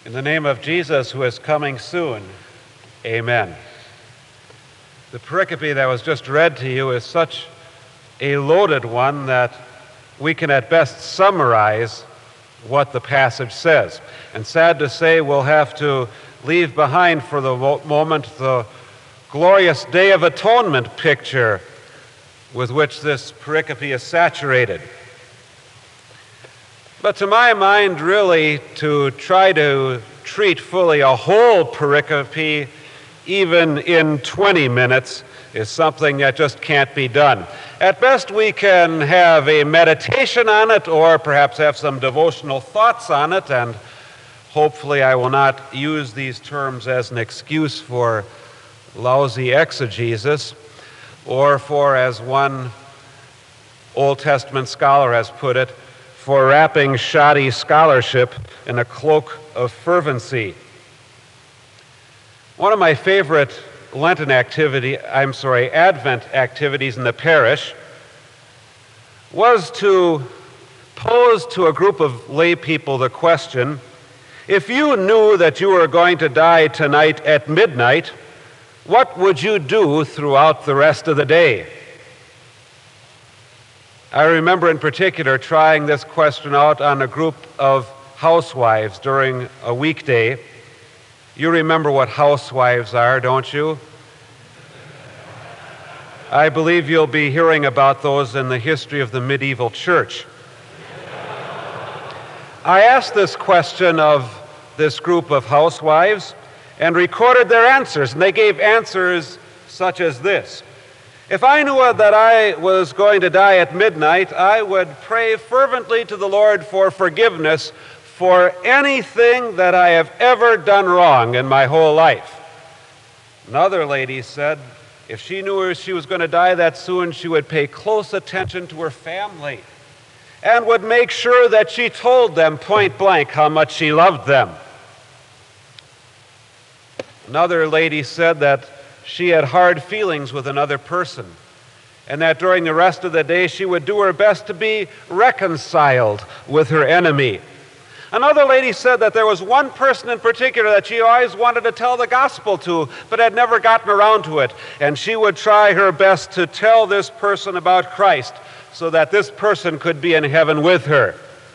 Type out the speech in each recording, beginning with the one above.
In the name of Jesus, who is coming soon, amen. The pericope that was just read to you is such a loaded one that we can at best summarize what the passage says. And sad to say, we'll have to leave behind for the moment the glorious Day of Atonement picture with which this pericope is saturated. But to my mind, really, to try to treat fully a whole pericope, even in 20 minutes, is something that just can't be done. At best, we can have a meditation on it, or perhaps have some devotional thoughts on it, and hopefully I will not use these terms as an excuse for lousy exegesis, or for, as one Old Testament scholar has put it, for wrapping shoddy scholarship in a cloak of fervency. One of my favorite Advent activities in the parish was to pose to a group of lay people the question, if you knew that you were going to die tonight at midnight, what would you do throughout the rest of the day? I remember in particular trying this question out on a group of housewives during a weekday. You remember what housewives are, don't you? I believe you'll be hearing about those in the history of the medieval church. I asked this question of this group of housewives and recorded their answers, and they gave answers such as this. If I knew that I was going to die at midnight, I would pray fervently to the Lord for forgiveness for anything that I have ever done wrong in my whole life. Another lady said if she knew she was going to die that soon, she would pay close attention to her family and would make sure that she told them point blank how much she loved them. Another lady said that she had hard feelings with another person, and that during the rest of the day she would do her best to be reconciled with her enemy. Another lady said that there was one person in particular that she always wanted to tell the gospel to, but had never gotten around to it, and she would try her best to tell this person about Christ so that this person could be in heaven with her.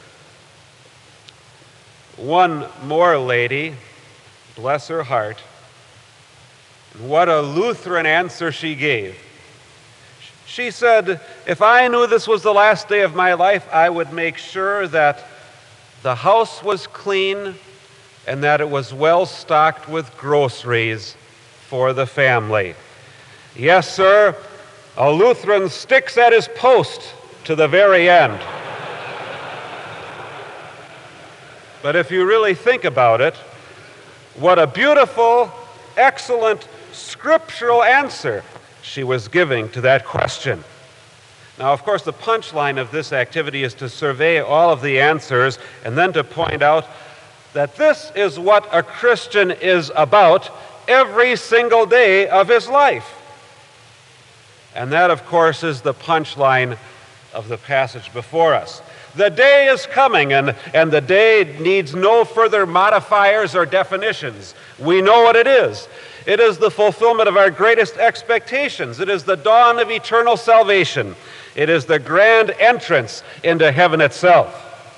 One more lady, bless her heart, what a Lutheran answer she gave. She said, if I knew this was the last day of my life, I would make sure that the house was clean and that it was well stocked with groceries for the family. Yes, sir, a Lutheran sticks at his post to the very end. But if you really think about it, what a beautiful, excellent, scriptural answer she was giving to that question. Now, of course, the punchline of this activity is to survey all of the answers and then to point out that this is what a Christian is about every single day of his life. And that, of course, is the punchline of the passage before us. The day is coming, and the day needs no further modifiers or definitions. We know what it is. It is the fulfillment of our greatest expectations. It is the dawn of eternal salvation. It is the grand entrance into heaven itself.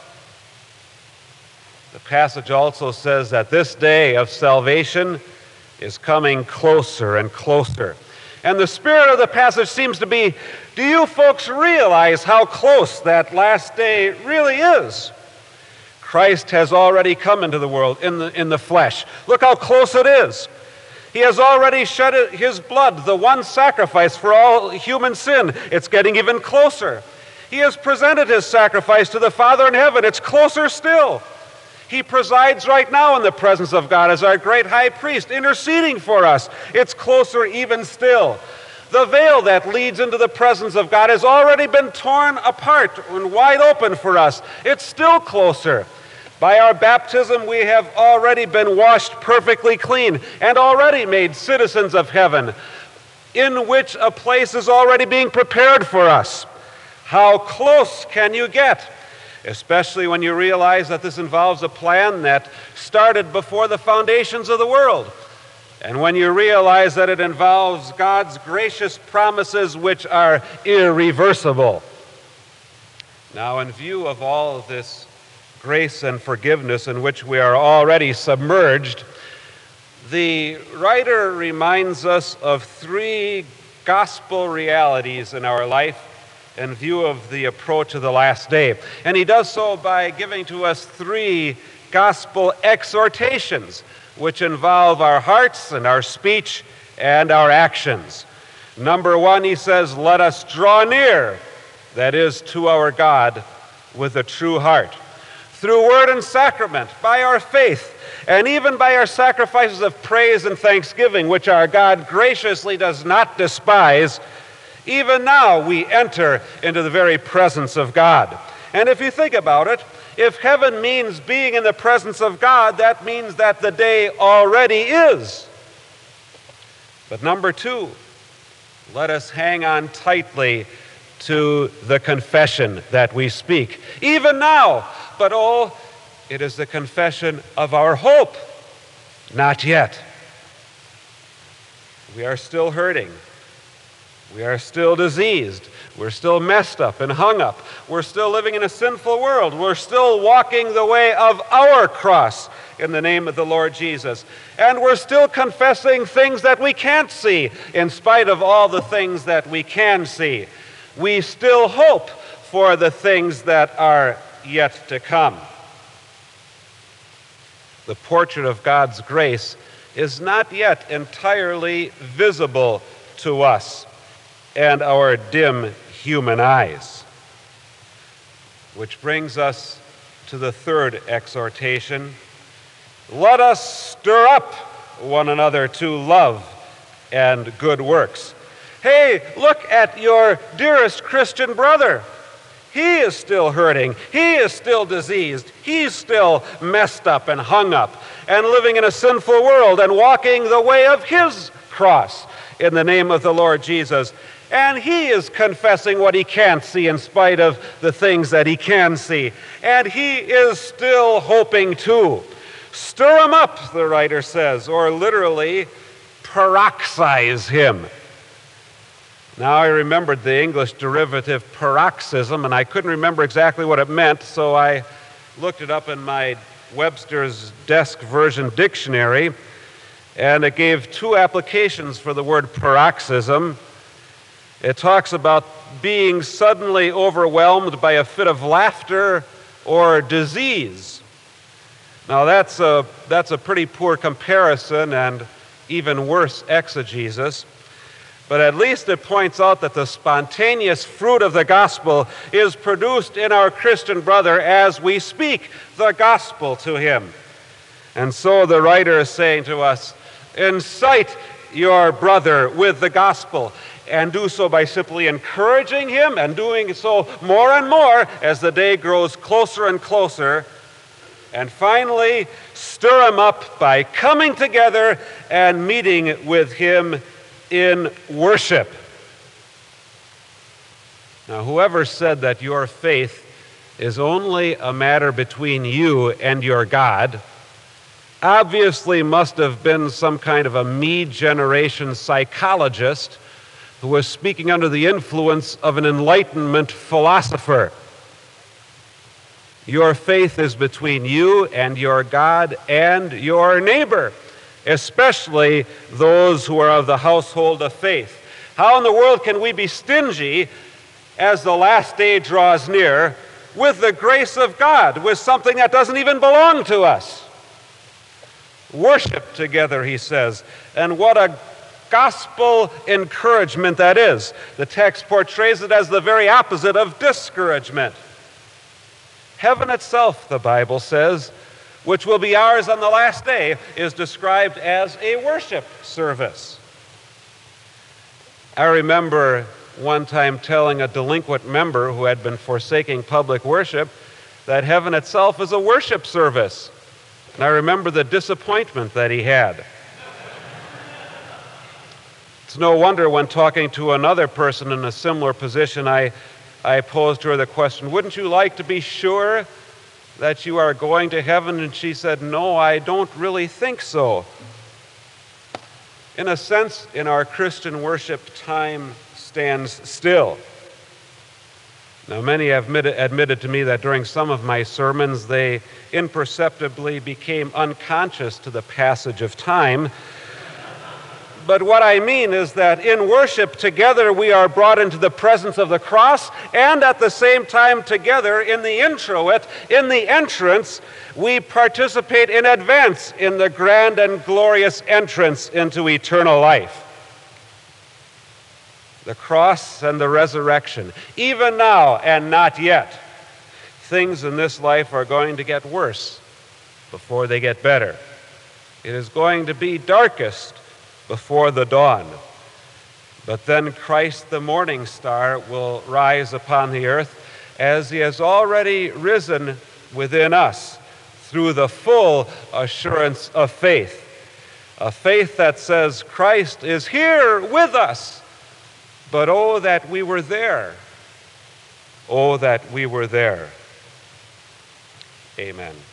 The passage also says that this day of salvation is coming closer and closer. And the spirit of the passage seems to be, do you folks realize how close that last day really is? Christ has already come into the world in the flesh. Look how close it is. He has already shed his blood, the one sacrifice for all human sin. It's getting even closer. He has presented his sacrifice to the Father in heaven. It's closer still. He presides right now in the presence of God as our great high priest, interceding for us. It's closer even still. The veil that leads into the presence of God has already been torn apart and wide open for us. It's still closer. By our baptism, we have already been washed perfectly clean and already made citizens of heaven, in which a place is already being prepared for us. How close can you get? especially when you realize that this involves a plan that started before the foundations of the world, and when you realize that it involves God's gracious promises which are irreversible. Now, in view of all of this grace and forgiveness in which we are already submerged, the writer reminds us of three gospel realities in our life in view of the approach of the last day. And he does so by giving to us three gospel exhortations which involve our hearts and our speech and our actions. Number one, he says, let us draw near, that is, to our God, with a true heart. Through word and sacrament, by our faith, and even by our sacrifices of praise and thanksgiving, which our God graciously does not despise, even now we enter into the very presence of God. And if you think about it, if heaven means being in the presence of God, that means that the day already is. But number two, let us hang on tightly to the confession that we speak, even now. But oh, it is the confession of our hope. Not yet. We are still hurting. We are still diseased. We're still messed up and hung up. We're still living in a sinful world. We're still walking the way of our cross in the name of the Lord Jesus. And we're still confessing things that we can't see in spite of all the things that we can see. We still hope for the things that are yet to come. The portrait of God's grace is not yet entirely visible to us and our dim human eyes. Which brings us to the third exhortation. Let us stir up one another to love and good works. Hey, look at your dearest Christian brother. He is still hurting. He is still diseased. He's still messed up and hung up and living in a sinful world and walking the way of his cross in the name of the Lord Jesus. And he is confessing what he can't see in spite of the things that he can see. And he is still hoping too. Stir him up, the writer says, or literally peroxize him. Now, I remembered the English derivative paroxysm, and I couldn't remember exactly what it meant, so I looked it up in my Webster's Desk Version Dictionary, and it gave two applications for the word paroxysm. It talks about being suddenly overwhelmed by a fit of laughter or disease. Now, that's a pretty poor comparison and even worse exegesis. But at least it points out that the spontaneous fruit of the gospel is produced in our Christian brother as we speak the gospel to him. And so the writer is saying to us, incite your brother with the gospel, and do so by simply encouraging him and doing so more and more as the day grows closer and closer. And finally, stir him up by coming together and meeting with him in worship. Now, whoever said that your faith is only a matter between you and your God obviously must have been some kind of a mid-generation psychologist who was speaking under the influence of an Enlightenment philosopher. Your faith is between you and your God and your neighbor, especially those who are of the household of faith. How in the world can we be stingy as the last day draws near with the grace of God, with something that doesn't even belong to us? Worship together, he says, and what a gospel encouragement that is. The text portrays it as the very opposite of discouragement. Heaven itself, the Bible says, which will be ours on the last day, is described as a worship service. I remember one time telling a delinquent member who had been forsaking public worship that heaven itself is a worship service. And I remember the disappointment that he had. It's no wonder when talking to another person in a similar position, I I posed to her the question, wouldn't you like to be sure that you are going to heaven? And she said, no, I don't really think so. In a sense, in our Christian worship, time stands still. Now, many have admitted to me that during some of my sermons, they imperceptibly became unconscious to the passage of time. But what I mean is that in worship together, we are brought into the presence of the cross, and at the same time together in the introit, in the entrance, we participate in advance in the grand and glorious entrance into eternal life. The cross and the resurrection, even now and not yet. Things in this life are going to get worse before they get better. It is going to be darkest before the dawn. But then Christ, the morning star, will rise upon the earth as he has already risen within us through the full assurance of faith. A faith that says Christ is here with us. But oh, that we were there. Oh, that we were there. Amen.